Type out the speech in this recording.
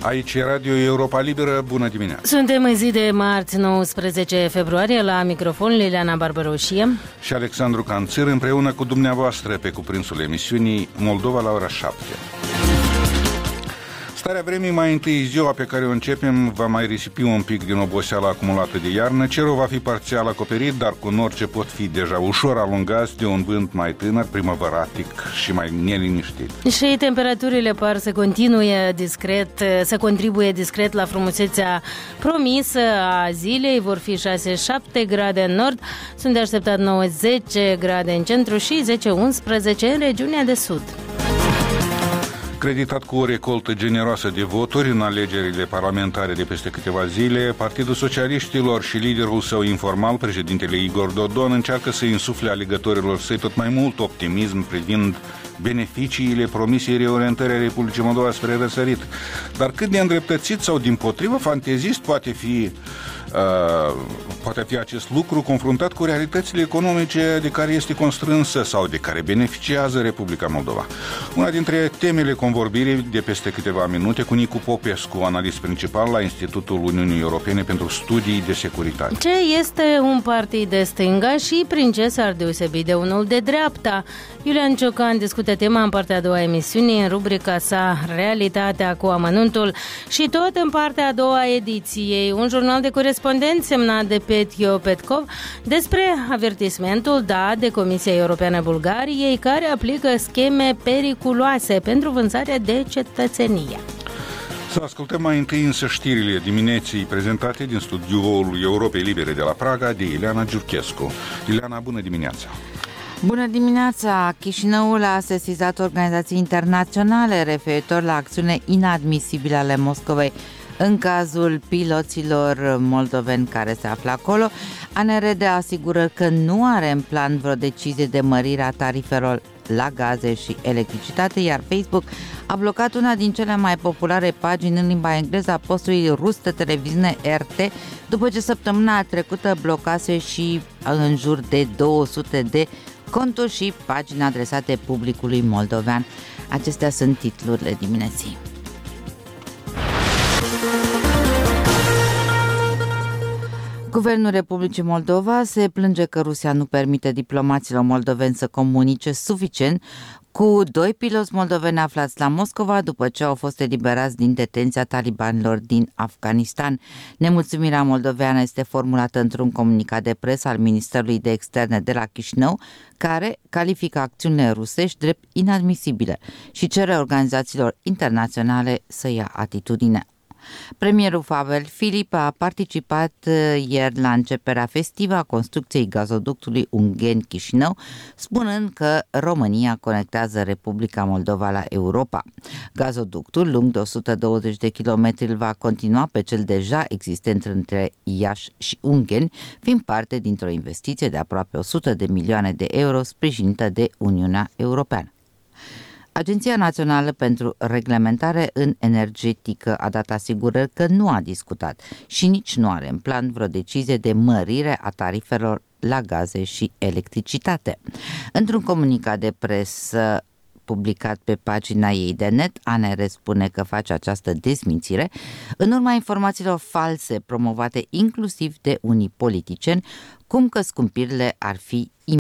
Aici e Radio Europa Liberă, bună dimineața! Suntem în zi de marți, 19 februarie, la microfon Liliana Barbaroșie și Alexandru Canțir, împreună cu dumneavoastră pe cuprinsul emisiunii Moldova la ora 7. Starea vremii, mai întâi ziua pe care o începem va mai risipi un pic din oboseala acumulată de iarnă. Cerul va fi parțial acoperit, dar cu nori ce pot fi deja ușor alungați de un vânt mai tânăr, primăvăratic și mai neliniștit. Și temperaturile par să contribuie discret la frumusețea promisă a zilei. Vor fi 6-7 grade în nord, sunt de așteptat 9-10 grade în centru și 10-11 în regiunea de sud. Creditat cu o recoltă generoasă de voturi în alegerile parlamentare de peste câteva zile, Partidul Socialiștilor și liderul său informal, președintele Igor Dodon, încearcă să insufle alegătorilor săi tot mai mult optimism privind beneficiile promisei reorientării a Republicii Moldova spre răsărit. Dar cât de îndreptățit sau dimpotrivă fantezist poate fi acest lucru confruntat cu realitățile economice de care este constrânsă sau de care beneficiază Republica Moldova. Una dintre temele convorbirii de peste câteva minute cu Nicu Popescu, analist principal la Institutul Uniunii Europene pentru Studii de Securitate. Ce este un partid de stânga și prin ce s-ar deosebi de unul de dreapta? Iulian Ciocan discută tema în partea a doua emisiunii, în rubrica sa Realitatea cu amănuntul, și tot în partea a doua ediției un jurnal de corespondenți semnat de Petio Petkov despre avertismentul dat de Comisia Europeană Bulgariei, care aplică scheme periculoase pentru vânzarea de cetățenie. Să ascultăm mai întâi însă știrile dimineții prezentate din studioul Europei Libere de la Praga de Ileana Giurchescu. Ileana, bună dimineața! Bună dimineața! Chișinăul a sesizat organizații internaționale referitor la acțiune inadmisibile ale Moscovei în cazul piloților moldoveni care se află acolo. ANRD asigură că nu are în plan vreo decizie de mărire a tarifelor la gaze și electricitate, iar Facebook a blocat una din cele mai populare pagini în limba engleză a postului rus de televiziune RT, după ce săptămâna trecută blocase și în jur de 200 de conturi și pagini adresate publicului moldovean. Acestea sunt titlurile dimineții. Guvernul Republicii Moldova se plânge că Rusia nu permite diplomaților moldoveni să comunice suficient cu doi piloți moldoveni aflați la Moscova după ce au fost eliberați din detenția talibanilor din Afganistan. Nemulțumirea moldoveană este formulată într-un comunicat de presă al Ministerului de Externe de la Chișinău, care califică acțiunile rusești drept inadmisibile și cere organizațiilor internaționale să ia atitudine. Premierul Pavel Filip a participat ieri la începerea festivă a construcției gazoductului Ungheni-Chișinău, spunând că România conectează Republica Moldova la Europa. Gazoductul, lung de 120 de kilometri, va continua pe cel deja existent între Iași și Ungheni, fiind parte dintr-o investiție de aproape 100 de milioane de euro sprijinită de Uniunea Europeană. Agenția Națională pentru Reglementare în Energetică a dat asigurări că nu a discutat și nici nu are în plan vreo decizie de mărire a tarifelor la gaze și electricitate. Într-un comunicat de presă publicat pe pagina ei de net, ANR spune că face această dezmințire în urma informațiilor false promovate inclusiv de unii politicieni, cum că scumpirile ar fi